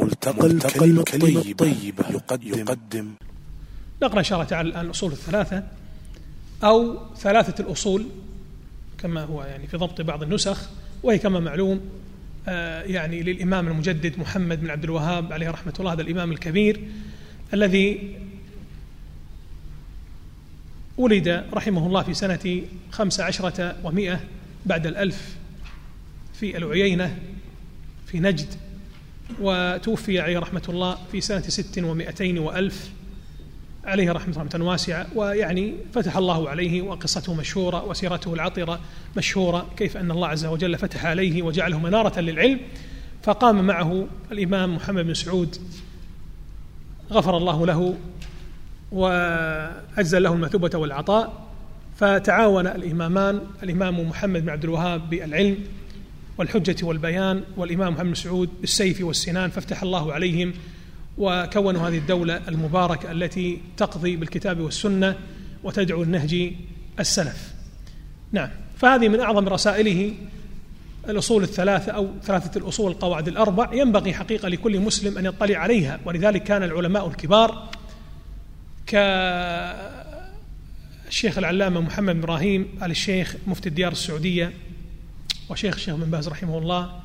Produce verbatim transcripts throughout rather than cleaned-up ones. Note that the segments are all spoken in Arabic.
ملتقى الكلمة الطيبة يقدم. نقرأ إن شاء الله تعالى الآن الأصول الثلاثة أو ثلاثة الأصول كما هو يعني في ضبط بعض النسخ، وهي كما معلوم آه يعني للإمام المجدد محمد بن عبد الوهاب عليه رحمة الله، هذا الإمام الكبير الذي ولد رحمه الله في سنة خمس عشرة ومئة بعد الألف في العيينة في نجد، وتوفي عليه رحمة الله في سنة ست ومئتين وألف عليه رحمة رحمة واسعة. ويعني فتح الله عليه، وقصته مشهورة وسيرته العطرة مشهورة، كيف أن الله عز وجل فتح عليه وجعله منارة للعلم. فقام معه الإمام محمد بن سعود غفر الله له وأجزل له المثوبة والعطاء، فتعاون الإمامان، الإمام محمد بن عبد الوهاب بالعلم والحجة والبيان، والإمام محمد بن سعود بالسيف والسنان، فافتح الله عليهم وكونوا هذه الدولة المباركة التي تقضي بالكتاب والسنة وتدعو النهج السلف. نعم، فهذه من أعظم رسائله الأصول الثلاثة أو ثلاثة الأصول القواعد الأربع، ينبغي حقيقة لكل مسلم أن يطلع عليها. ولذلك كان العلماء الكبار كالشيخ العلامة محمد بن إبراهيم آل الشيخ مفتي الديار السعودية، وشيخ الشيخ بن باز رحمه الله،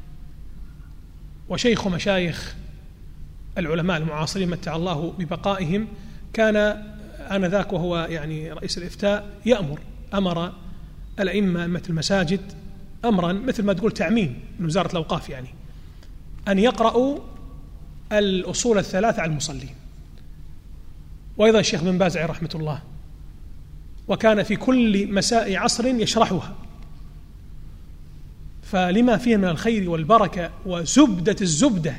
وشيخ مشايخ العلماء المعاصرين متع الله ببقائهم، كان آنذاك وهو يعني رئيس الإفتاء يأمر أمر الأئمة أئمة المساجد أمرا مثل ما تقول تعميم من وزارة الأوقاف، يعني أن يقرأوا الأصول الثلاثة على المصلين. وأيضا الشيخ بن باز عليه رحمة الله، وكان في كل مساء عصر يشرحها، فلما فيه من الخير والبركة وزبدة الزبدة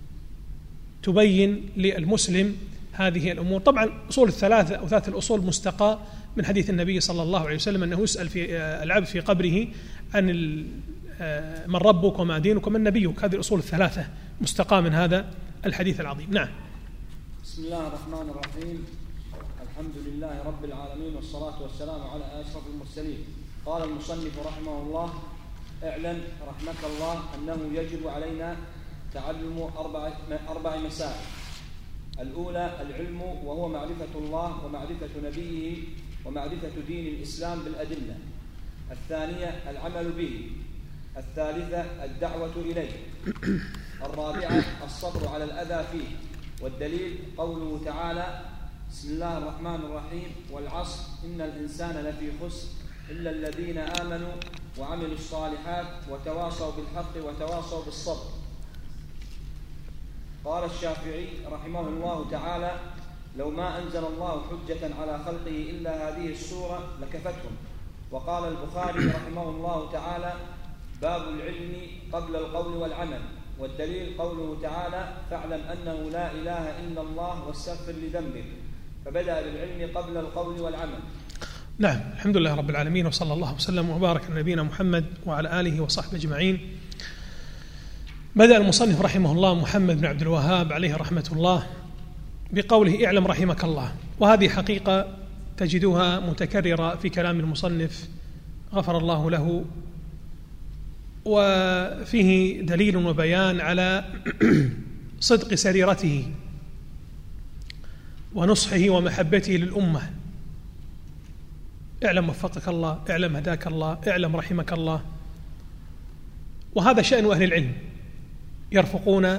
تبين للمسلم هذه الأمور. طبعا أصول الثلاثة أو ثلاثة الأصول مستقى من حديث النبي صلى الله عليه وسلم أنه يسأل في العبد في قبره عن من ربك وما دينك ومن نبيك. هذه الأصول الثلاثة مستقى من هذا الحديث العظيم. نعم. بسم الله الرحمن الرحيم، الحمد لله رب العالمين، والصلاة والسلام على أشرف المرسلين. قال المصنف رحمه الله: اعلم رحمك الله أنه يجب علينا تعلم أربع, أربع مسائل. الأولى العلم، وهو معرفة الله ومعرفة نبيه ومعرفة دين الإسلام بالأدلة. الثانية العمل به. الثالثة الدعوة إليه. الرابعة الصبر على الأذى فيه. والدليل قوله تعالى: بسم الله الرحمن الرحيم: والعصر إن الإنسان لفي خسر إلا الذين آمنوا وعملوا الصالحات وتواصوا بالحق وتواصوا بالصبر. قال الشافعي رحمه الله تعالى: لو ما أنزل الله حجة على خلقه إلا هذه السورة لكفتهم. وقال البخاري رحمه الله تعالى: باب العلم قبل القول والعمل. والدليل قوله تعالى: فاعلم أنه لا إله إلا الله واستغفر لذنبك. فبدأ بالعلم قبل القول والعمل. نعم، الحمد لله رب العالمين، وصلى الله وسلم وبارك على نبينا محمد وعلى آله وصحبه أجمعين. بدأ المصنف رحمه الله محمد بن عبد الوهاب عليه رحمة الله بقوله: اعلم رحمك الله. وهذه حقيقة تجدها متكررة في كلام المصنف غفر الله له، وفيه دليل وبيان على صدق سريرته ونصحه ومحبته للأمة. اعلم وفقك الله، اعلم هداك الله، اعلم رحمك الله. وهذا شأن أهل العلم، يرفقون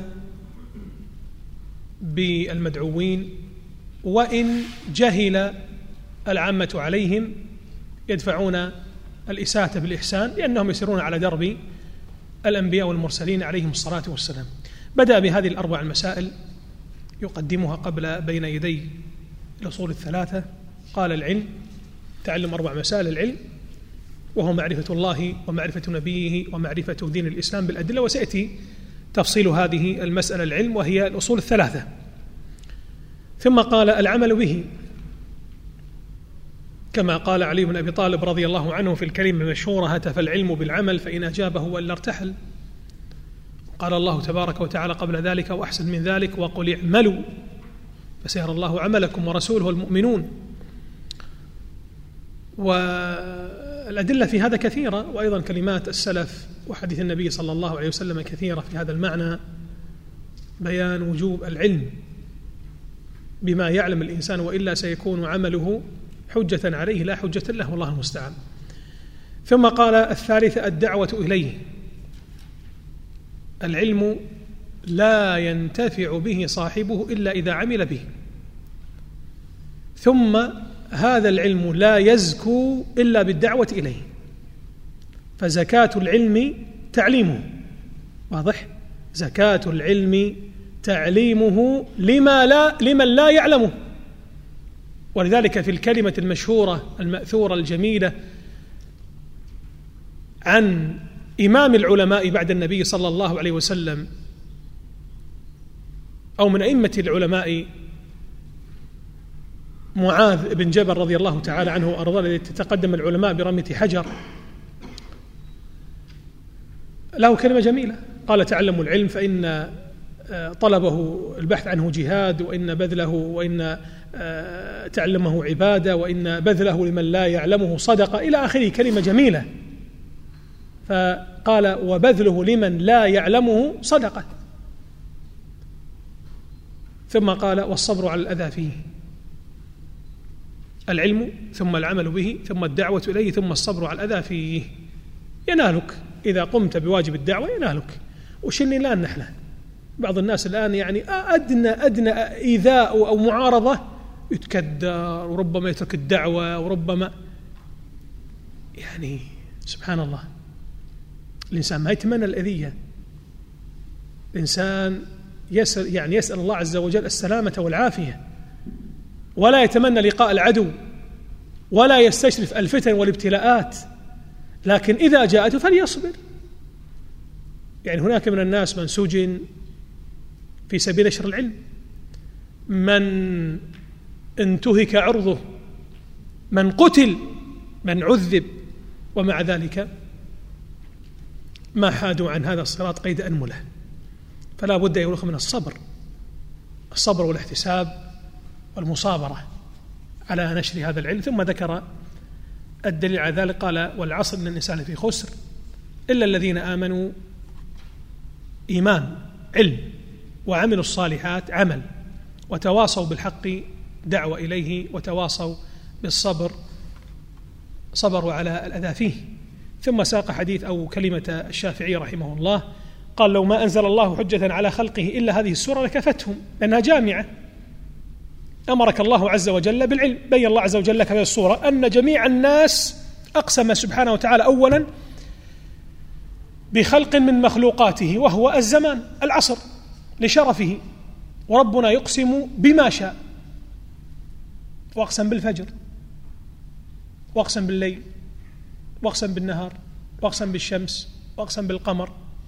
بالمدعوين، وإن جهل العامة عليهم يدفعون الإساءة بالإحسان، لأنهم يسيرون على درب الأنبياء والمرسلين عليهم الصلاة والسلام. بدأ بهذه الأربع المسائل يقدمها قبل بين يدي الأصول الثلاثة. قال: العلم، تعلم أربع مسائل العلم، وهو معرفة الله ومعرفة نبيه ومعرفة دين الإسلام بالأدلة. وسيأتي تفصيل هذه المسألة العلم، وهي الأصول الثلاثة. ثم قال: العمل به، كما قال علي بن أبي طالب رضي الله عنه في الكلمة المشهورة: هتف العلم بالعمل فإن أجابه وإلا ارتحل. قال الله تبارك وتعالى قبل ذلك: وأحسن من ذلك وقل اعملوا فسيرى الله عملكم ورسوله والمؤمنون. والأدلة في هذا كثيرة، وأيضا كلمات السلف وحديث النبي صلى الله عليه وسلم كثيرة في هذا المعنى. بيان وجوب العلم بما يعلم الإنسان، وإلا سيكون عمله حجة عليه لا حجة له، والله المستعان. ثم قال الثالثة الدعوة إليه. العلم لا ينتفع به صاحبه إلا إذا عمل به، ثم هذا العلم لا يزكو إلا بالدعوة إليه، فزكاة العلم تعليمه، واضح؟ زكاة العلم تعليمه لما لا لمن لا يعلمه. ولذلك في الكلمة المشهورة المأثورة الجميلة عن إمام العلماء بعد النبي صلى الله عليه وسلم، أو من أئمة العلماء، معاذ بن جبل رضي الله تعالى عنه وأرضاه، الذي تتقدم العلماء برمية حجر، له كلمة جميلة قال: تعلموا العلم فإن طلبه البحث عنه جهاد، وإن بذله وإن تعلمه عبادة، وإن بذله لمن لا يعلمه صدقة، إلى آخره، كلمة جميلة. فقال: وبذله لمن لا يعلمه صدقة. ثم قال: والصبر على الأذى فيه. العلم ثم العمل به ثم الدعوة إليه ثم الصبر على الأذى فيه ينالك إذا قمت بواجب الدعوة، ينالك. وشني الآن نحن بعض الناس الآن يعني أدنى أدنى إيذاء أو معارضة يتكدر، وربما يترك الدعوة، وربما يعني سبحان الله. الإنسان ما يتمنى الأذية، الإنسان يسأل يعني يسأل الله عز وجل السلامة والعافية، ولا يتمنى لقاء العدو، ولا يستشرف الفتن والابتلاءات، لكن إذا جاءته فليصبر. يعني هناك من الناس من سجن في سبيل نشر العلم، من انتهك عرضه، من قتل، من عذب، ومع ذلك ما حادوا عن هذا الصراط قيد أنملة. فلا بد يولخ من الصبر، الصبر والاحتساب والمصابرة على نشر هذا العلم. ثم ذكر الدليل على ذلك، قال: والعصر إن الإنسان في خسر إلا الذين آمنوا، إيمان علم، وعملوا الصالحات عمل، وتواصوا بالحق دعوة إليه، وتواصوا بالصبر صبروا على الأذى فيه. ثم ساق حديث أو كلمة الشافعي رحمه الله، قال: لو ما أنزل الله حجة على خلقه إلا هذه السورة لكفتهم، لأنها جامعة. أمرك الله عز وجل بالعلم، بين الله عز وجل لك هذه الصورة أن جميع الناس أقسم سبحانه وتعالى أولا بخلق من مخلوقاته، وهو الزمان، العصر، لشرفه. وربنا يقسم بما شاء، وأقسم بالفجر، وأقسم بالليل، وأقسم بالنهار، وأقسم بالشمس، وأقسم بالقمر.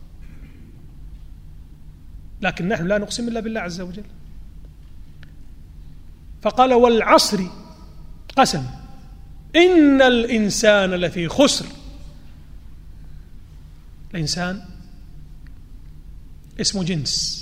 لكن نحن لا نقسم إلا بالله عز وجل. فقال: والعصر، قسم، إن الإنسان لفي خسر. الإنسان اسم جنس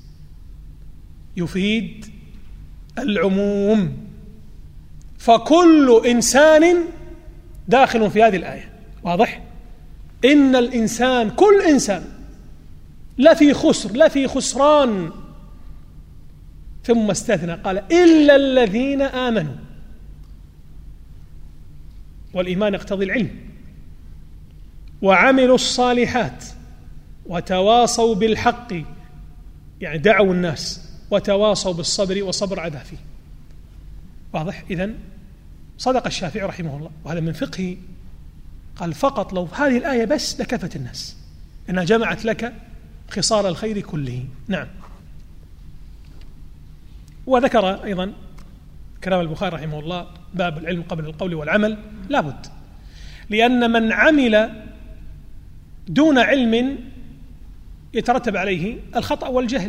يفيد العموم، فكل إنسان داخل في هذه الآية، واضح؟ إن الإنسان، كل إنسان لفي خسر، لفي خسران. ثم استثنى قال: إلا الذين آمنوا. والإيمان يقتضي العلم، وعملوا الصالحات، وتواصوا بالحق، يعني دعوا الناس، وتواصوا بالصبر وصبر عدا فيه. واضح؟ إذن صدق الشافعي رحمه الله، وهذا من فقهه. قال: فقط لو هذه الآية بس لكفت الناس، إنها جمعت لك خصال الخير كله. نعم. وذكر أيضا كلام البخاري رحمه الله: باب العلم قبل القول والعمل. لابد، لأن من عمل دون علم يترتب عليه الخطأ والجهل،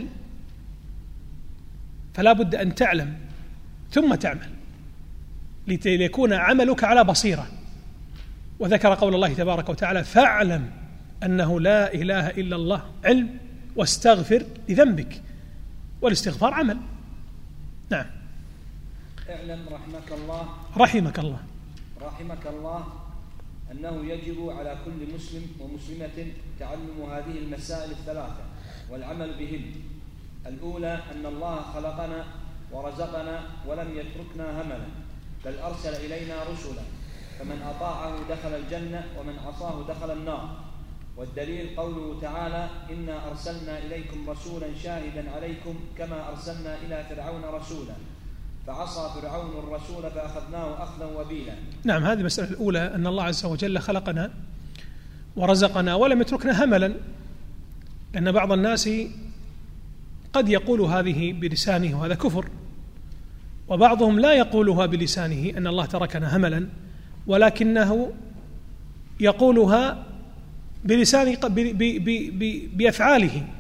فلا بد أن تعلم ثم تعمل ليكون عملك على بصيرة. وذكر قول الله تبارك وتعالى: فاعلم أنه لا إله إلا الله، علم، واستغفر لذنبك، والاستغفار عمل. نعم. اعلم رحمك الله رحمك الله رحمك الله أنه يجب على كل مسلم ومسلمة تعلم هذه المسائل الثلاثة والعمل بهن، الأولى أن الله خلقنا ورزقنا ولم يتركنا هملا، بل أرسل إلينا رسلا، فمن أطاعه دخل الجنة ومن عصاه دخل النار. والدليل قوله تعالى: إنا أرسلنا إليكم رسولا شاهدا عليكم كما أرسلنا إلى فرعون رسولا، فعصى فرعون الرسول فأخذناه أخذا وبيلا. نعم، هذه المسألة الأولى، أن الله عز وجل خلقنا ورزقنا ولم يتركنا هملا، لأن بعض الناس قد يقول هذه بلسانه وهذا كفر، وبعضهم لا يقولها بلسانه أن الله تركنا هملا، ولكنه يقولها بلسانه بأفعاله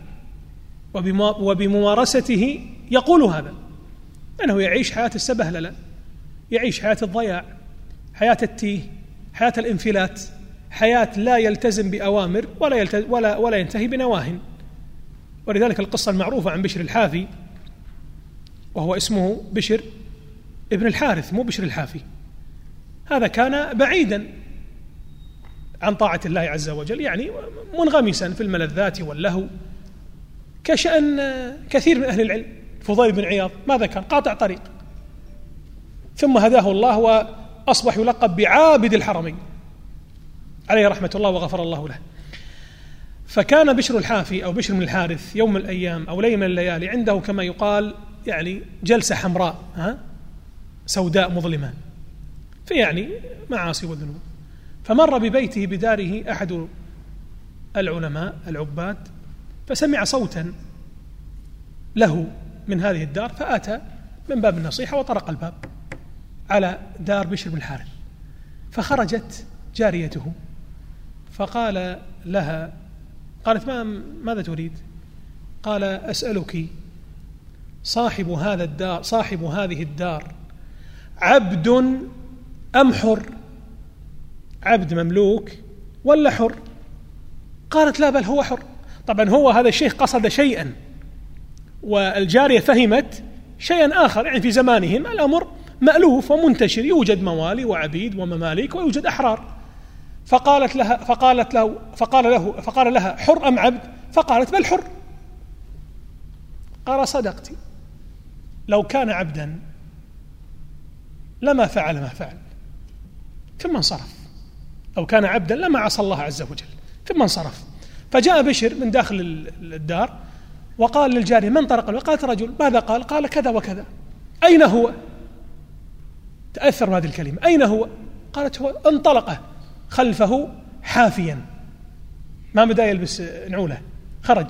وبممارسته، يقول هذا أنه يعيش حياة السبهللة، يعيش حياة الضياع، حياة التيه، حياة الانفلات، حياة لا يلتزم بأوامر ولا يلتزم ولا ولا ينتهي بنواه. ولذلك القصة المعروفة عن بشر الحافي، وهو اسمه بشر ابن الحارث مو بشر الحافي، هذا كان بعيدا عن طاعة الله عز وجل، يعني منغمسا في الملذات واللهو كشأن كثير من أهل العلم. فضيل بن عياض ماذا كان؟ قاطع طريق، ثم هداه الله وأصبح يلقب بعابد الحرمين عليه رحمة الله وغفر الله له. فكان بشر الحافي أو بشر من الحارث يوم من الأيام أو ليلة من الليالي عنده كما يقال يعني جلسة حمراء ها سوداء مظلمة، في يعني معاصي وذنوب، فمر ببيته بداره أحد العلماء العباد، فسمع صوتا له من هذه الدار، فآتى من باب النصيحة وطرق الباب على دار بشر بن الحارث، فخرجت جاريته فقال لها، قالت: ما ماذا تريد؟ قال: أسألك صاحب هذا الدار صاحب هذه الدار عبد أم حر؟ عبد مملوك ولا حر؟ قالت: لا، بل هو حر. طبعا هو هذا الشيخ قصد شيئا والجارية فهمت شيئا آخر، يعني في زمانهم الأمر مألوف ومنتشر، يوجد موالي وعبيد ومماليك ويوجد أحرار. فقالت لها فقالت له فقال له فقال لها: حر أم عبد؟ فقالت: بل حر. قال: صدقتي، لو كان عبدا لما فعل ما فعل. ثم انصرف. لو كان عبدا لما عصى الله عز وجل. ثم انصرف. فجاء بشر من داخل الدار وقال للجارية: من طرق الباب؟ قالت: رجل. ماذا قال؟ قال: كذا وكذا. أين هو؟ تأثر هذه الكلمة، أين هو؟ قالت: هو. انطلق خلفه حافيا، ما بدا يلبس نعوله، خرج.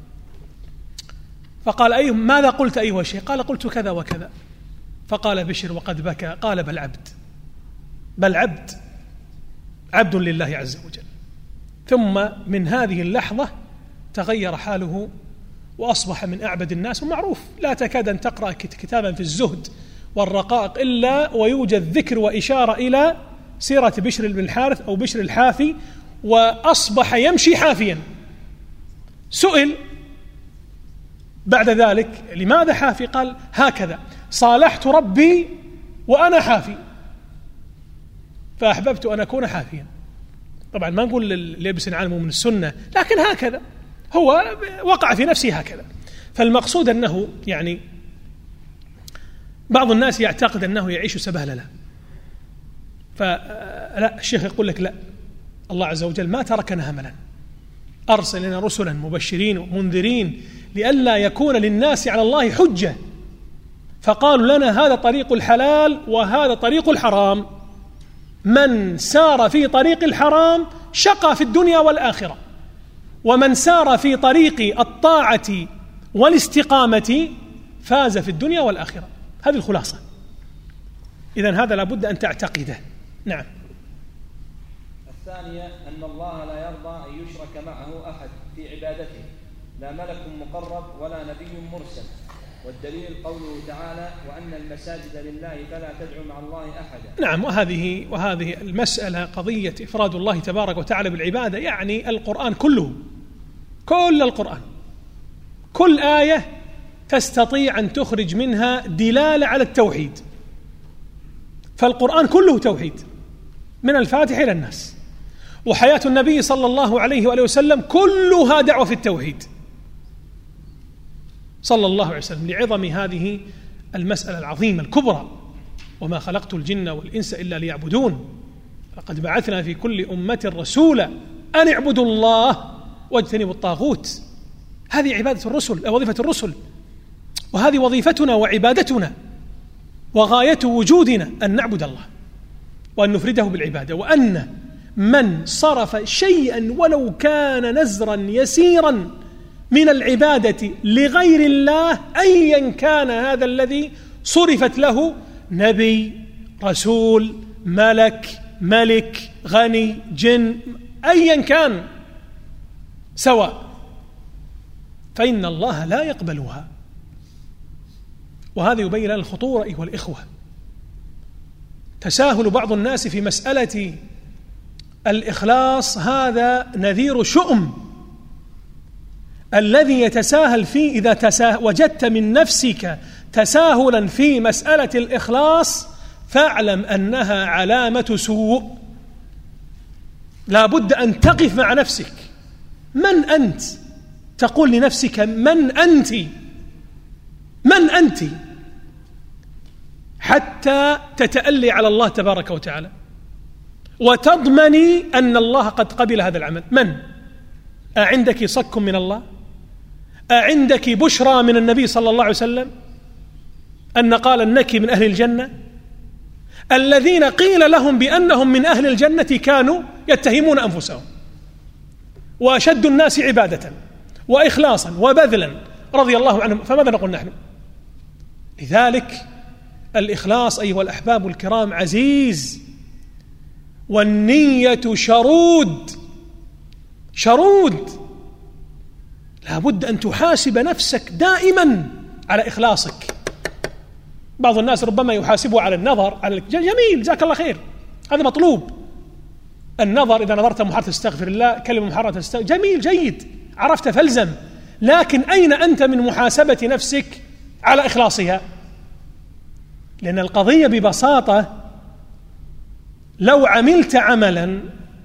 فقال: أيه ماذا قلت أيها الشيخ؟ قال: قلت كذا وكذا. فقال بشر وقد بكى، قال: بل عبد، بل عبد، عبد لله عز وجل. ثم من هذه اللحظة تغير حاله وأصبح من أعبد الناس. ومعروف لا تكاد أن تقرأ كتابا في الزهد والرقائق إلا ويوجد ذكر وإشارة إلى سيرة بشر بن الحارث أو بشر الحافي، وأصبح يمشي حافيا. سئل بعد ذلك: لماذا حافي؟ قال: هكذا صالحت ربي وأنا حافي، فأحببت أن أكون حافيا. طبعا ما نقول اللي يلبس نعال من السنة، لكن هكذا هو وقع في نفسه هكذا. فالمقصود أنه يعني بعض الناس يعتقد أنه يعيش سبهللة، فلا، الشيخ يقول لك: لا، الله عز وجل ما تركنا هملا، أرسل لنا رسلا مبشرين ومنذرين لئلا يكون للناس على الله حجة، فقالوا لنا هذا طريق الحلال وهذا طريق الحرام، من سار في طريق الحرام شقى في الدنيا والآخرة، ومن سار في طريق الطاعة والاستقامة فاز في الدنيا والآخرة. هذه الخلاصة. إذن هذا لابد أن تعتقده. نعم. الثانية أن الله لا يرضى أن يشرك معه أحد في عبادته، لا ملك مقرب ولا نبي مرسل. والدليل قوله تعالى: وأن المساجد لله فلا تدعوا مع الله أحدا. نعم. وهذه وهذه المسألة قضية إفراد الله تبارك وتعالى بالعبادة، يعني القرآن كله، كل القرآن، كل آية تستطيع أن تخرج منها دلالة على التوحيد. فالقرآن كله توحيد من الفاتحة إلى الناس، وحياة النبي صلى الله عليه وآله وسلم كلها دعوة في التوحيد. صلى الله عليه وسلم لعظم هذه المسألة العظيمة الكبرى: وما خلقت الجن والإنس إلا ليعبدون، لقد بعثنا في كل أمة رسولا أن اعبدوا الله واجتنبوا الطاغوت. هذه عبادة الرسل، وظيفة الرسل، وهذه وظيفتنا وعبادتنا وغاية وجودنا، أن نعبد الله وأن نفرده بالعبادة، وأن من صرف شيئا ولو كان نزرا يسيرا من العبادة لغير الله، أيا كان هذا الذي صرفت له، نبي، رسول، ملك، ملك، غني، جن، أيا كان سواء، فإن الله لا يقبلها. وهذا يبين لنا الخطورة أيها الإخوة. تساهل بعض الناس في مسألة الإخلاص هذا نذير شؤم. الذي يتساهل فيه، إذا تساه وجدت من نفسك تساهلا في مسألة الإخلاص فاعلم أنها علامة سوء. لا بد أن تقف مع نفسك. من أنت؟ تقول لنفسك من أنت؟ من أنت؟ حتى تتألي على الله تبارك وتعالى وتضمني أن الله قد قبل هذا العمل. من؟ أعندك صك من الله؟ أعندك بشرى من النبي صلى الله عليه وسلم أن قال أنك من أهل الجنة؟ الذين قيل لهم بأنهم من أهل الجنة كانوا يتهمون أنفسهم، وأشد الناس عبادة وإخلاصا وبذلا رضي الله عنهم، فماذا نقول نحن؟ لذلك الإخلاص أيها الأحباب الكرام عزيز، والنية شرود شرود. لا بد أن تحاسب نفسك دائما على إخلاصك. بعض الناس ربما يحاسبه على النظر، على جميل، جزاك الله خير، هذا مطلوب. النظر إذا نظرت محرة تستغفر الله، كلمة محرة تستغفر، جميل جيد، عرفت فالزم. لكن أين أنت من محاسبة نفسك على إخلاصها؟ لأن القضية ببساطة لو عملت عملا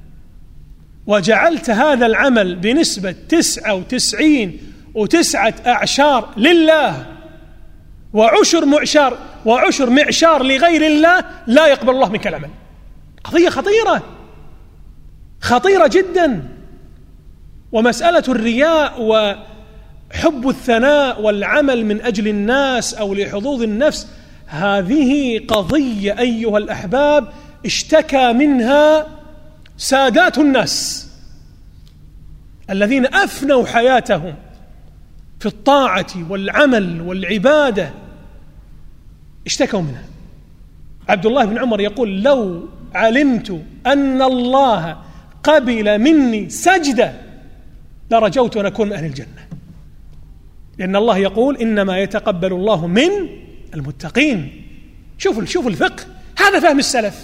وجعلت هذا العمل بنسبة تسعة وتسعين وتسعة أعشار لله وعشر معشار وعشر معشار لغير الله، لا يقبل الله منك العمل. قضية خطيرة خطيرة جدا. ومسألة الرياء وحب الثناء والعمل من أجل الناس أو لحظوظ النفس، هذه قضية أيها الأحباب اشتكى منها سادات الناس الذين أفنوا حياتهم في الطاعة والعمل والعبادة، اشتكوا منها. عبد الله بن عمر يقول: لو علمت أن الله قبل مني سجدة لرجوت أن أكون من أهل الجنة، لأن الله يقول: إنما يتقبل الله من المتقين. شوفوا شوفوا الفقه، هذا فهم السلف.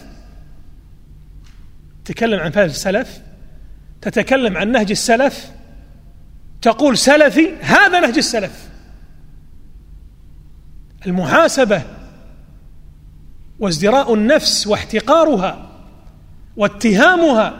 تتكلم عن فهم السلف، تتكلم عن نهج السلف، تقول سلفي، هذا نهج السلف. المحاسبة وازدراء النفس واحتقارها واتهامها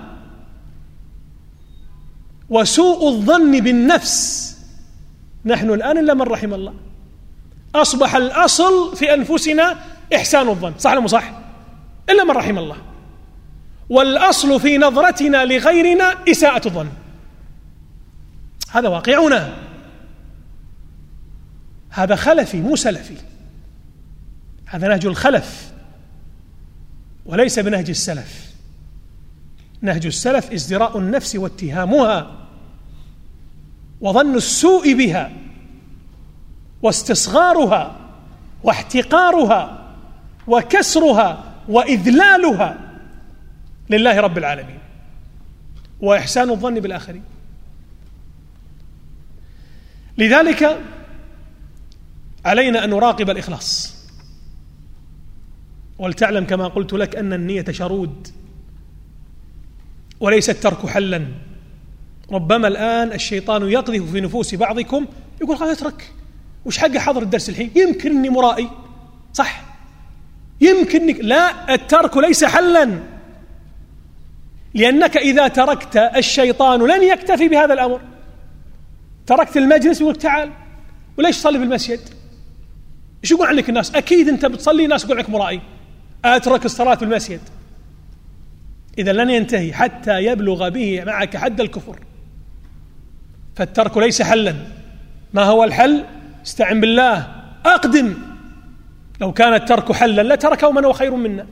وسوء الظن بالنفس. نحن الآن إلا من رحم الله أصبح الأصل في أنفسنا إحسان الظن، صح ولا مو صح؟ إلا من رحم الله. والأصل في نظرتنا لغيرنا إساءة الظن. هذا واقعنا، هذا خلفي مو سلفي، هذا نهج الخلف وليس بنهج السلف. نهج السلف ازدراء النفس واتهامها وظن السوء بها واستصغارها واحتقارها وكسرها وإذلالها لله رب العالمين، وإحسان الظن بالآخرين. لذلك علينا أن نراقب الإخلاص، ولتعلم كما قلت لك أن النية شرود وليس الترك حلا. ربما الآن الشيطان يقذف في نفوس بعضكم، يقول خلاص اترك، وش حق حضر الدرس الحين، يمكن إني مرائي، صح، يمكن. لا، الترك ليس حلا، لأنك إذا تركت الشيطان لن يكتفي بهذا الأمر. تركت المجلس يقول تعال، وليش تصلي في المسجد؟ ايش يقول عنك الناس؟ اكيد انت بتصلي الناس يقول عنك مرائي، اترك الصلاة في المسجد. اذا لن ينتهي حتى يبلغ به معك حد الكفر. فالترك ليس حلا. ما هو الحل؟ استعن بالله، اقدم. لو كان الترك حلا لتركه من هو خير منا.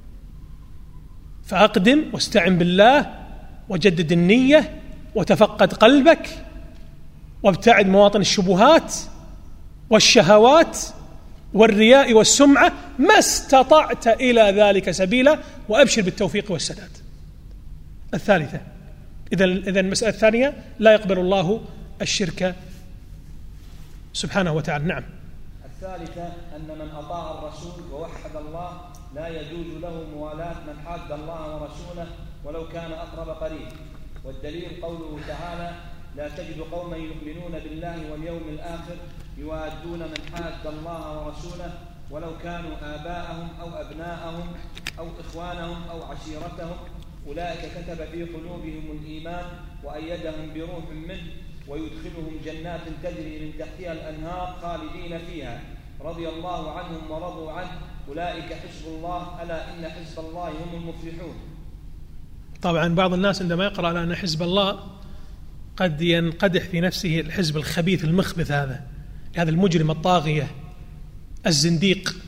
فاقدم واستعن بالله وجدد النية وتفقد قلبك وابتعد مواطن الشبهات والشهوات والرياء والسمعة ما استطعت إلى ذلك سبيلا، وأبشر بالتوفيق والسداد. الثالثة، إذا إذا المسألة الثانية لا يقبل الله الشرك سبحانه وتعالى. نعم. الثالثة أن من أطاع الرسول ووحد الله لا يجوز له موالاة من حاد الله ورسوله ولو كان أقرب قريب. والدليل قوله تعالى: لا تجد قوما يؤمنون بالله واليوم الآخر يوادون من حاد الله ورسوله ولو كانوا آباءهم أو أبناءهم أو إخوانهم أو عشيرتهم أولئك كتب في قلوبهم الإيمان وأيدهم بروح منه ويدخلهم جنات تجري من تحتها الأنهار خالدين فيها رضي الله عنهم ورضوا عنه أولئك حزب الله ألا إن حزب الله هم المفلحون. طبعا بعض الناس عندما يقرأ لأن حزب الله قد ينقدح في نفسه الحزب الخبيث المخبث هذا، هذا المجرم الطاغية الزنديق،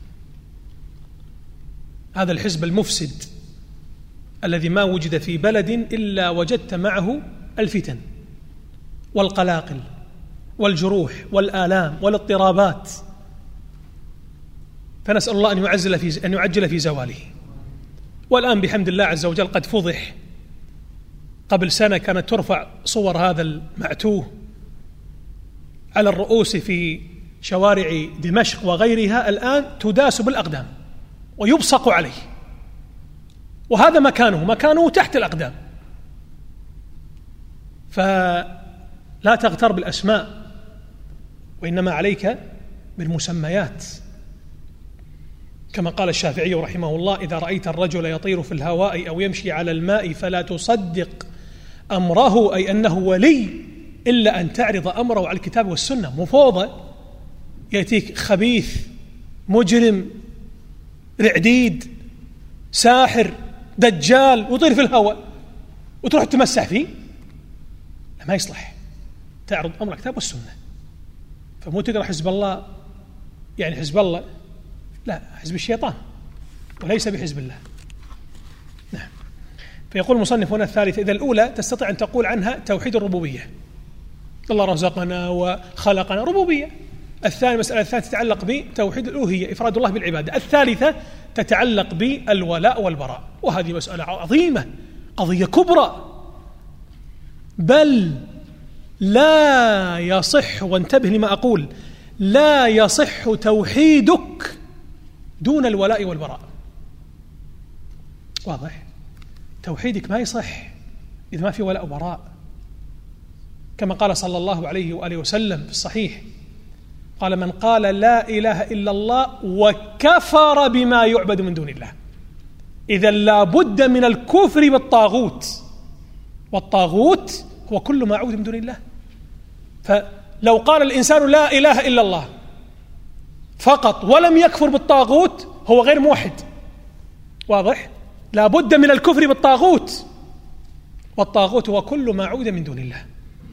هذا الحزب المفسد الذي ما وجد في بلد إلا وجدت معه الفتن والقلاقل والجروح والآلام والاضطرابات. فنسأل الله أن يعجل في أن يعجل في زواله. والآن بحمد الله عز وجل قد فضح. قبل سنة كانت ترفع صور هذا المعتوه على الرؤوس في شوارع دمشق وغيرها، الآن تداس بالأقدام ويبصق عليه، وهذا مكانه مكانه تحت الأقدام. فلا تغتر بالأسماء، وإنما عليك بالمسميات. كما قال الشافعي رحمه الله: إذا رأيت الرجل يطير في الهواء أو يمشي على الماء فلا تصدق أمره، أي أنه ولي، إلا أن تعرض أمره على الكتاب والسنة. مفوضة يأتيك خبيث مجرم رعديد ساحر دجال ويطير في الهواء وتروح تمسح فيه، ما يصلح. تعرض أمر الكتاب والسنة. فمو تقرأ حزب الله يعني حزب الله، لا، حزب الشيطان وليس بحزب الله. نعم. فيقول المصنف هنا الثالثة، إذا الأولى تستطيع أن تقول عنها توحيد الربوبية، الله رزقنا وخلقنا، ربوبية. الثانية مسألة الثالثة تتعلق بتوحيد الألوهية، إفراد الله بالعبادة. الثالثة تتعلق بالولاء والبراء، وهذه مسألة عظيمة، قضية كبرى. بل لا يصح، وانتبه لما أقول، لا يصح توحيدك دون الولاء والبراء. واضح؟ توحيدك ما يصح إذا ما في ولاء وبراء. كما قال صلى الله عليه وآله وسلم في الصحيح، قال: من قال لا إله إلا الله وكفر بما يعبد من دون الله. إذا لا بد من الكفر بالطاغوت، والطاغوت هو كل ما عبد من دون الله. فلو قال الإنسان لا إله إلا الله فقط ولم يكفر بالطاغوت هو غير موحد. واضح؟ لا بد من الكفر بالطاغوت، والطاغوت هو كل ما عبد من دون الله.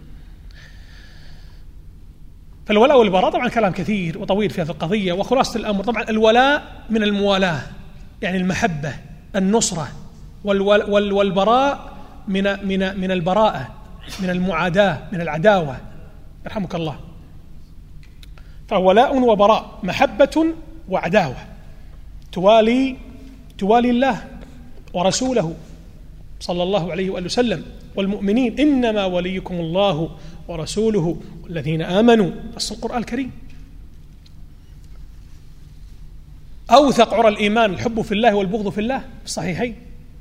فالولاء والبراء طبعا كلام كثير وطويل في هذه القضية، وخلاصة الأمر طبعا الولاء من الموالاة، يعني المحبة، النصرة، والبراء من من من البراءة، من المعاداة، من العداوة. يرحمك الله. فولاء وبراء، محبة وعداوة، توالي توالي الله ورسوله صلى الله عليه وآله وسلم والمؤمنين. إنما وليكم الله ورسوله والذين آمنوا. نص القرآن الكريم. أوثق عرى الإيمان الحب في الله والبغض في الله، في الصحيحين.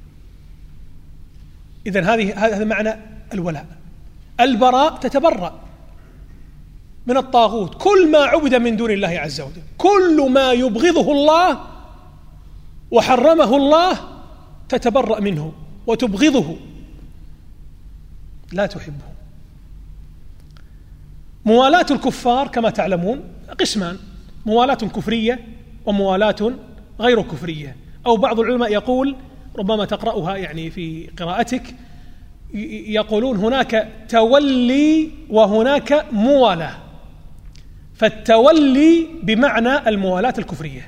إذن هذه هذا معنى الولاء. البراء تتبرأ من الطاغوت، كل ما عبد من دون الله عز وجل، كل ما يبغضه الله وحرمه الله تتبرأ منه وتبغضه، لا تحبه. موالاة الكفار كما تعلمون قسمان: موالاة كفرية وموالاة غير كفرية، أو بعض العلماء يقول، ربما تقرأها يعني في قراءتك، يقولون هناك تولي وهناك موالاه. فالتولي بمعنى الموالاة الكفرية،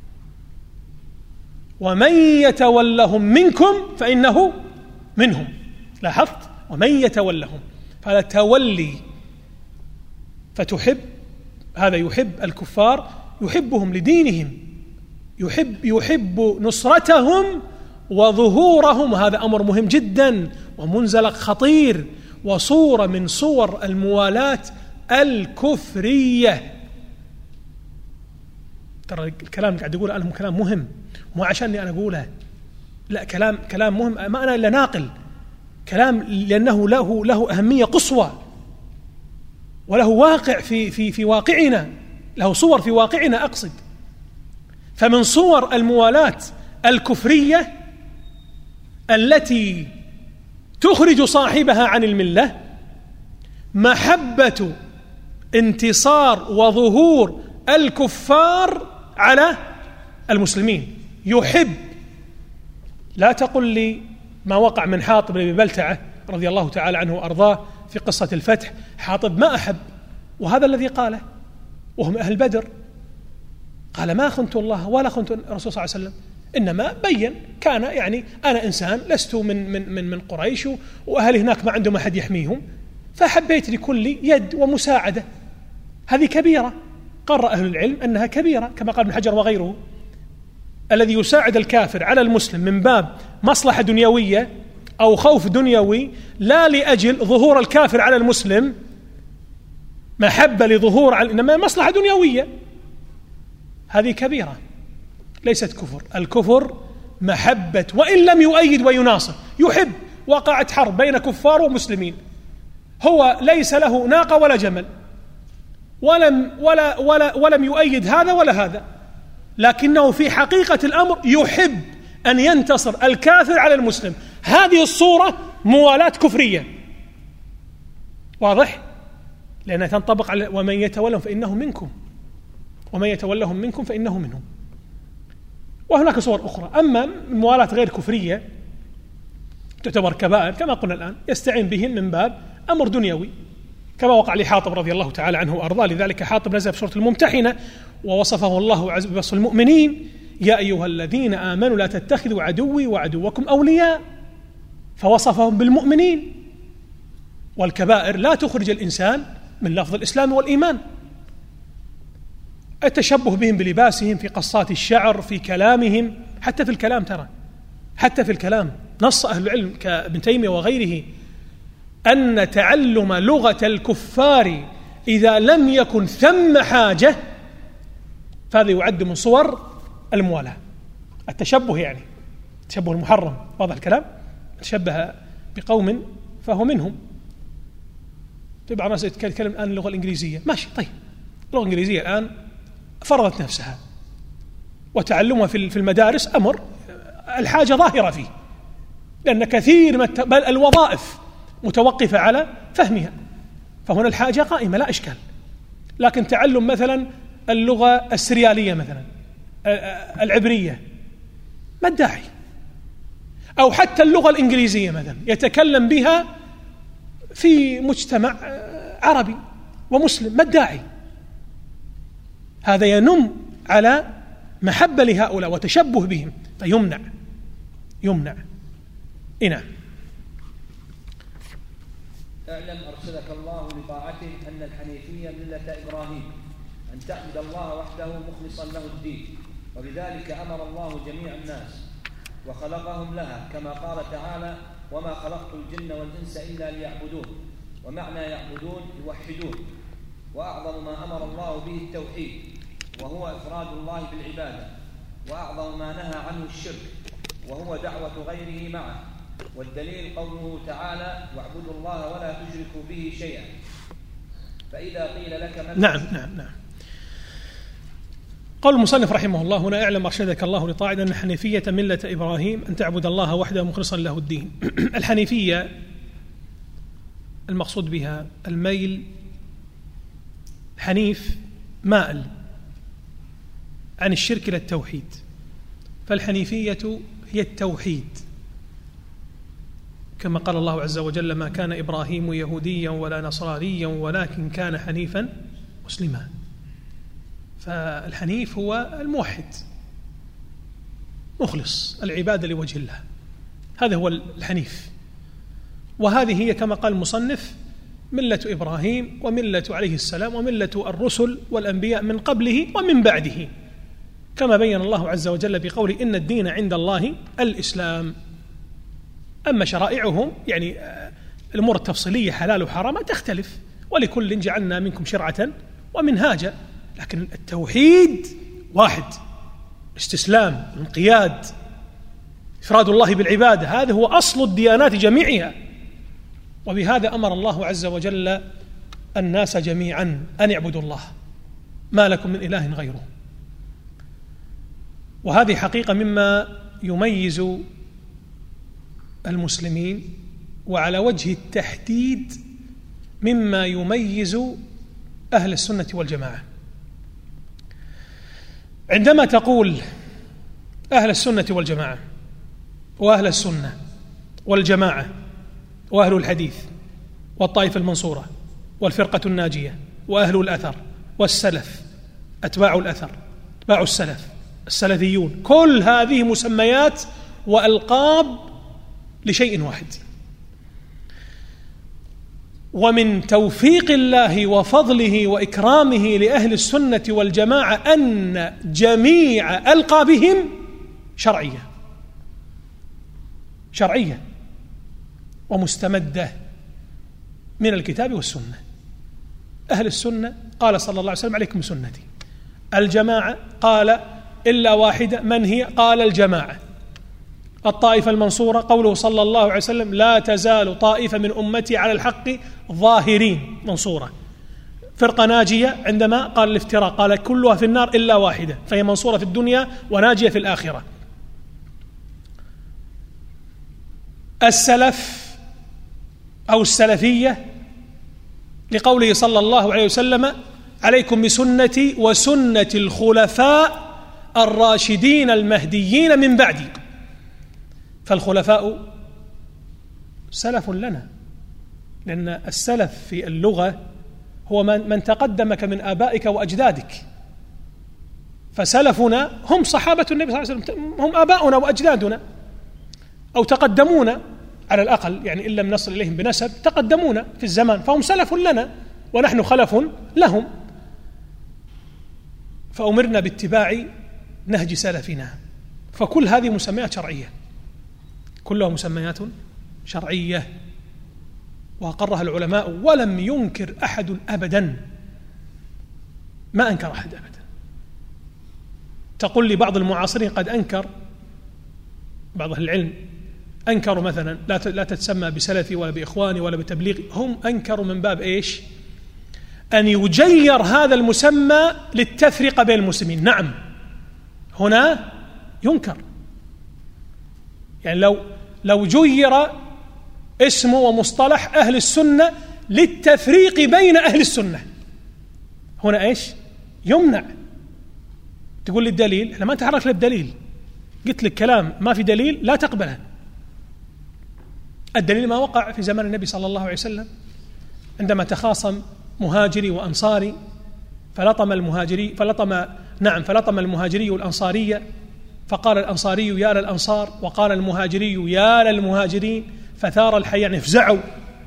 ومن يتولهم منكم فإنه منهم. لاحظت؟ ومن يتولهم، فهذا تولي، فتحب، هذا يحب الكفار، يحبهم لدينهم، يحب يحب نصرتهم وظهورهم. هذا أمر مهم جدا ومنزلق خطير، وصورة من صور الموالاة الكفرية. ترى الكلام اللي قاعد أقوله أنا كلام مهم، مو عشاني أنا أقوله، لا، كلام كلام مهم، ما أنا إلا ناقل كلام، لأنه له له أهمية قصوى، وله واقع في في في واقعنا، له صور في واقعنا أقصد. فمن صور الموالاة الكفرية التي تخرج صاحبها عن الملة محبة انتصار وظهور الكفار على المسلمين. يحب، لا تقل لي ما وقع من حاطب بن بلتعة رضي الله تعالى عنه وأرضاه في قصة الفتح. حاطب ما أحب، وهذا الذي قاله، وهم أهل بدر، قال: ما خنت الله ولا خنت الرسول صلى الله عليه وسلم، إنما بين كان يعني أنا إنسان لست من من من من قريش، وأهل هناك ما عندهم أحد يحميهم، فحبيت لكل يد ومساعدة. هذه كبيرة، قرر أهل العلم أنها كبيرة، كما قال ابن حجر وغيره. الذي يساعد الكافر على المسلم من باب مصلحة دنيوية أو خوف دنيوي، لا لأجل ظهور الكافر على المسلم، محبة لظهور، إنما مصلحة دنيوية، هذه كبيرة ليست كفر. الكفر محبة، وإن لم يؤيد ويناصر، يحب. وقعت حرب بين كفار ومسلمين، هو ليس له ناقة ولا جمل، ولم ولا ولا ولم يؤيد هذا ولا هذا، لكنه في حقيقة الأمر يحب أن ينتصر الكافر على المسلم. هذه الصورة موالاة كفرية، واضح؟ لأنها تنطبق على ومن يتولهم فإنه منكم، ومن يتولهم منكم فإنه منهم. وهناك صور أخرى. أما الموالاة غير كفرية تعتبر كبائر كما قلنا الآن، يستعين بهم من باب أمر دنيوي، كما وقع لحاطب رضي الله تعالى عنه وأرضاه. لذلك حاطب نزل في سورة الممتحنة ووصفه الله عز وجل بوصف المؤمنين: يا أيها الذين آمنوا لا تتخذوا عدوي وعدوكم أولياء، فوصفهم بالمؤمنين. والكبائر لا تخرج الإنسان من لفظ الإسلام والإيمان. التشبه بهم بلباسهم، في قصات الشعر، في كلامهم، حتى في الكلام، ترى حتى في الكلام نص أهل العلم كابن تيمية وغيره أن تعلم لغة الكفار إذا لم يكن ثم حاجة فهذا يعد من صور الموالاة. التشبه يعني التشبه المحرم، واضح الكلام، تشبه بقوم فهو منهم. في بعض الناس يتكلم الآن اللغة الإنجليزية، ماشي، طيب اللغة الإنجليزية الآن فرضت نفسها، وتعلمها في المدارس أمر الحاجة ظاهرة فيه، لأن كثير من بل الوظائف متوقفة على فهمها، فهنا الحاجة قائمة لا إشكال. لكن تعلم مثلا اللغة السريالية مثلا، العبرية، ما الداعي؟ أو حتى اللغة الإنجليزية مثلا يتكلم بها في مجتمع عربي ومسلم، ما الداعي؟ هذا ينم على محبة لهؤلاء وتشبه بهم، فيمنع يمنع إنا. اعلم أرشدك الله لطاعته أن الحنيفية ملة إبراهيم، أن تعبد الله وحده مخلصا له الدين، وبذلك أمر الله جميع الناس وخلقهم لها، كما قال تعالى: وما خلقت الجن والإنس إلا ليعبدون. ومعنى يعبدون يوحدون. وأعظم ما أمر الله به التوحيد، وهو إفراد الله بالعبادة، وأعظم ما نهى عنه الشرك، وهو دعوة غيره معه. والدليل قوله تعالى: واعبدوا الله ولا تشركوا به شيئا. فإذا قيل لك من نعم نعم نعم قال المصنف رحمه الله هنا: اعلم أرشدك الله لطاعته أن الحنيفية ملة إبراهيم، أن تعبد الله وحده مخلصا له الدين. الحنيفية المقصود بها الميل حنيف مائل عن الشرك إلى التوحيد، فالحنيفية هي التوحيد، كما قال الله عز وجل: ما كان إبراهيم يهوديا ولا نصرانيا ولكن كان حنيفا مسلما. فالحنيف هو الموحد، مخلص العبادة لوجه الله، هذا هو الحنيف. وهذه هي كما قال المصنف ملة إبراهيم وملة عليه السلام وملة الرسل والأنبياء من قبله ومن بعده، كما بين الله عز وجل بقوله: إن الدين عند الله الإسلام. أما شرائعهم يعني الأمور التفصيلية حلال وحرام تختلف، ولكل جعلنا منكم شرعة ومنهاجا، لكن التوحيد واحد، استسلام، انقياد، إفراد الله بالعبادة، هذا هو أصل الديانات جميعها. وبهذا أمر الله عز وجل الناس جميعا أن يعبدوا الله ما لكم من إله غيره. وهذه حقيقة مما يميز المسلمين، وعلى وجه التحديد مما يميز أهل السنة والجماعة. عندما تقول أهل السنة والجماعة وأهل السنة والجماعة وأهل الحديث والطائفة المنصورة والفرقة الناجية وأهل الأثر والسلف، أتباع الأثر، أتباع السلف، السلفيون، كل هذه مسميات وألقاب لشيء واحد. ومن توفيق الله وفضله وإكرامه لأهل السنة والجماعة أن جميع ألقابهم شرعية شرعية ومستمدة من الكتاب والسنة. أهل السنة قال صلى الله عليه وسلم: عليكم سنتي. الجماعة قال: إلا واحدة، من هي؟ قال: الجماعة. الطائفة المنصورة قوله صلى الله عليه وسلم: لا تزال طائفة من أمتي على الحق ظاهرين، منصورة. فرقة ناجية عندما قال الافتراء قال: كلها في النار إلا واحدة، فهي منصورة في الدنيا وناجية في الآخرة. السلف أو السلفية لقوله صلى الله عليه وسلم: عليكم بسنتي وسنة الخلفاء الراشدين المهديين من بعدي. فالخلفاء سلف لنا، لأن السلف في اللغة هو من تقدمك من آبائك وأجدادك، فسلفنا هم صحابة النبي صلى الله عليه وسلم، هم آباؤنا وأجدادنا، أو تقدمونا على الأقل، يعني إن لم نصل إليهم بنسب تقدمونا في الزمان، فهم سلف لنا ونحن خلف لهم، فأمرنا باتباع نهج سلفنا. فكل هذه مسميات شرعية، كلها مسميات شرعية وأقرها العلماء، ولم ينكر أحد أبدا، ما أنكر أحد أبدا. تقول لي بعض المعاصرين قد أنكر، بعض أهل العلم أنكروا مثلا لا لا تتسمى بسلفي ولا بإخواني ولا بتبليغ، هم أنكروا من باب إيش؟ أن يجير هذا المسمى للتفرقة بين المسلمين. نعم، هنا ينكر، يعني لو لو جير اسمه ومصطلح أهل السنة للتفريق بين أهل السنة، هنا إيش؟ يمنع. تقول لي الدليل، احنا ما نتحرك للدليل، قلت لك كلام ما في دليل لا تقبله. الدليل ما وقع في زمان النبي صلى الله عليه وسلم عندما تخاصم مهاجري وأنصاري، فلطم المهاجري فلطم نعم فلطم المهاجري الأنصارية، فقال الأنصاري يا للأنصار، وقال المهاجري يا للمهاجرين، فثار الحي، يعني افزعوا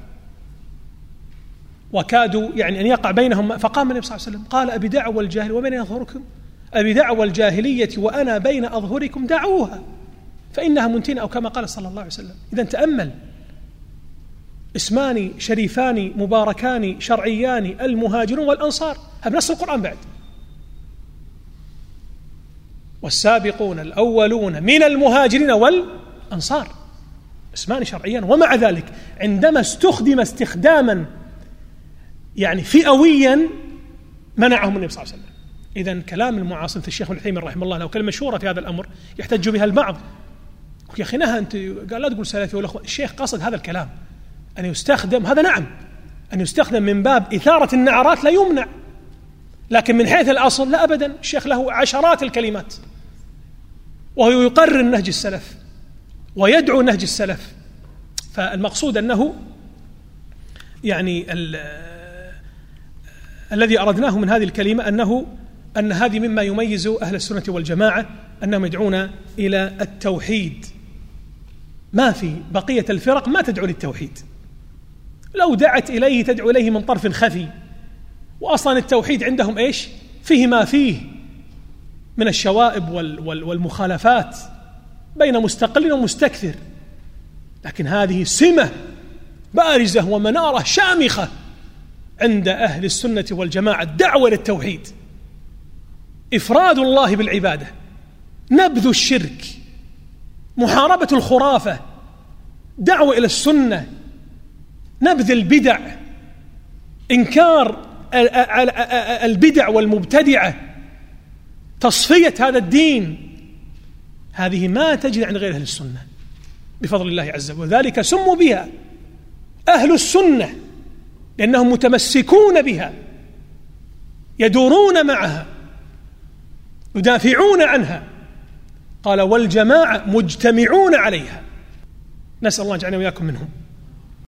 وكادوا يعني أن يقع بينهم. فقام النبي صلى الله عليه وسلم قال: أبي دعوى الجاهل وبين أظهركم، أبي دعوى الجاهلية وأنا بين أظهركم، دعوها فإنها منتنة، أو كما قال صلى الله عليه وسلم. إذن تأمل، اسمان شريفان مباركان شرعيان، المهاجرون والأنصار، بنص القرآن بعد: والسابقون الأولون من المهاجرين والأنصار، اسمان شرعيان. ومع ذلك عندما استخدم استخداما يعني فئويا منعهم النبي صلى الله عليه وسلم. إذن كلام المعاصر في الشيخ ابن عثيمين رحمه الله لو كلمة مشهورة في هذا الأمر يحتج بها البعض، يا أخي نهى أنت، قال لا تقول سلفي ولا أخوان. الشيخ قصد هذا الكلام أن يستخدم، هذا نعم أن يستخدم من باب إثارة النعرات، لا يمنع، لكن من حيث الأصل لا أبدا، الشيخ له عشرات الكلمات وهو يقرر نهج السلف ويدعو نهج السلف. فالمقصود أنه يعني الذي أردناه من هذه الكلمة أنه أن هذه مما يميز أهل السنة والجماعة، أنهم يدعون إلى التوحيد. ما في بقية الفرق ما تدعو للتوحيد، لو دعت إليه تدعو إليه من طرف خفي، وأصلا التوحيد عندهم إيش؟ فيه ما فيه من الشوائب والمخالفات بين مستقل ومستكثر. لكن هذه سمة بارزة ومنارة شامخة عند أهل السنة والجماعة، الدعوة للتوحيد، إفراد الله بالعبادة، نبذ الشرك، محاربة الخرافة، دعوة إلى السنة، نبذ البدع، إنكار البدع والمبتدعة، تصفية هذا الدين. هذه ما تجد عند غير أهل السنة بفضل الله عز وجل، وذلك سموا بها أهل السنة لأنهم متمسكون بها، يدورون معها، يدافعون عنها. قال والجماعة مجتمعون عليها. نسأل الله أن يجعلنا وإياكم منهم.